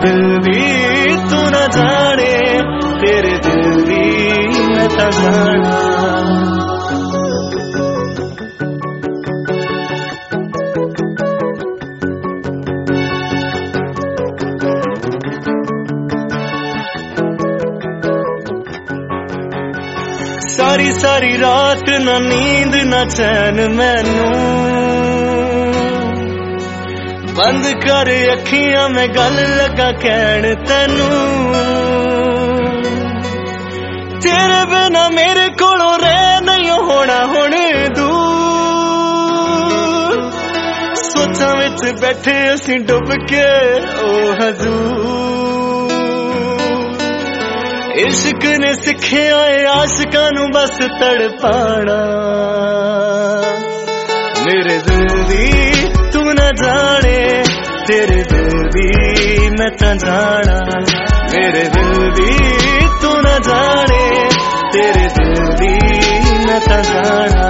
दिल दी तू न जाने, तेरे दिल दी मैं तां जाना। सारी सारी रात ना नींद ना चैन मैनू, बंद कर अखियां मैं गल लगा कहण तैनू। तेरे बिना मेरे कोलों रह नहीं होना हुण दूर, सोचां विच बैठे असीं डुब के ओ हजूर। इश्क ने सिखिया आशिकां नू बस तड़पाना, मेरे दिल दी तू न जाने, तेरे दिल दी मैं तां जाना। मेरे दिल दी तू न जाने, तेरे दिल दी मैं तां जाना।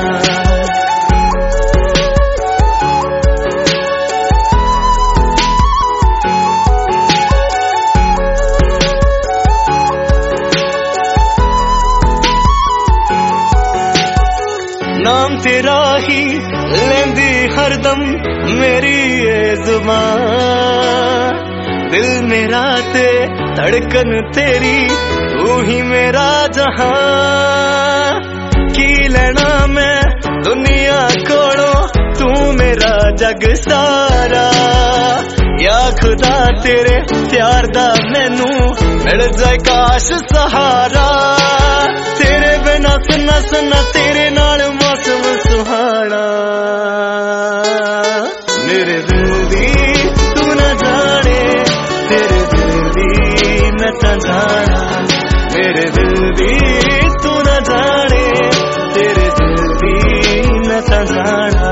नाम तेरा ही लेंदी हरदम मेरी ये जुबान, दिल मेरा ते धड़कन तेरी तू ही मेरा जहां। की लेना मैं दुनिया कोलों तू मेरा जग सारा, या खुदा तेरे प्यार दा मैनू मिल जाए काश सहारा। तेरे बिना सुना सुना तेरे नाल मौसम सुहाना, मेरे दिल दी तू न जाने, तेरे दिल दी मैं तां जाना। मेरे दिल दी तू न जाने, तेरे दिल दी मैं तां जाना।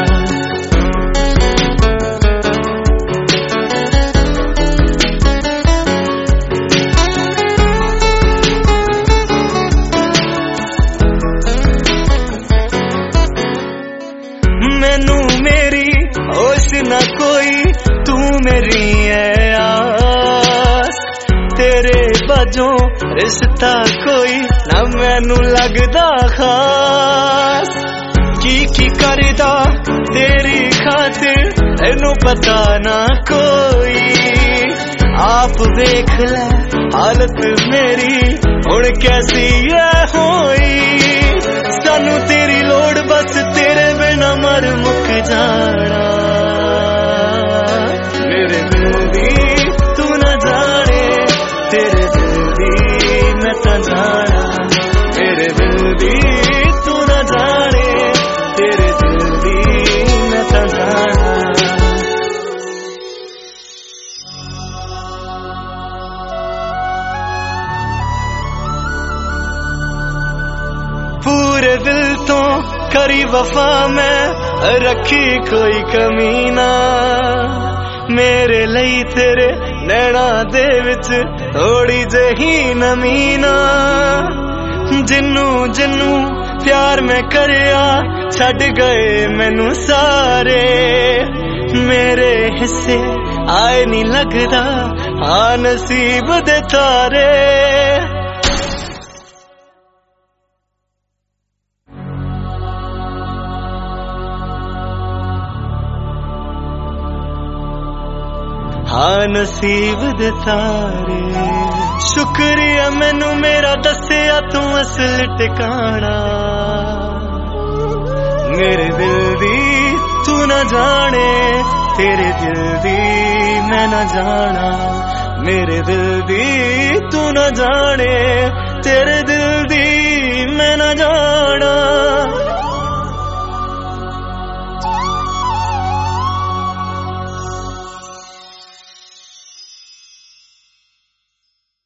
मैनू मेरी होश ना कोई, तू मेरी है आस। तेरे बाजों रिश्ता कोई ना मैनू लगदा खास। की करदा तेरी खातिर तेनू पता ना कोई, आप देख ले हालत मेरी हुण कैसी है होई। सानू तेरी लोड़ बस तेरे बिना मर मुक जाना, मेरे दिल दी तू न जाने, तेरे दिल दी मैं तां जाना। मेरे दिल दी तू न जाने, तेरे दिल दी मैं तां जाना। पूरे दिल तो करी वफा मैं रखी कोई कमी ना, मेरे लई तेरे नैना दे विच थोड़ी जही नमी ना। जिन्नू जिन्नू प्यार मैं करया छड़ गए मैनू सारे, मेरे हिस्से आए नहीं लगदा हाँ नसीब दे तारे। हाँ नसीब दे तारे। शुक्रिया मैनू मेरा दसिया तू असल टिकाना, मेरे दिल दी तू न जाने, तेरे दिल दी मैं न जाना। मेरे दिल दी तू न जाने, तेरे दिल दी मैं न जाना।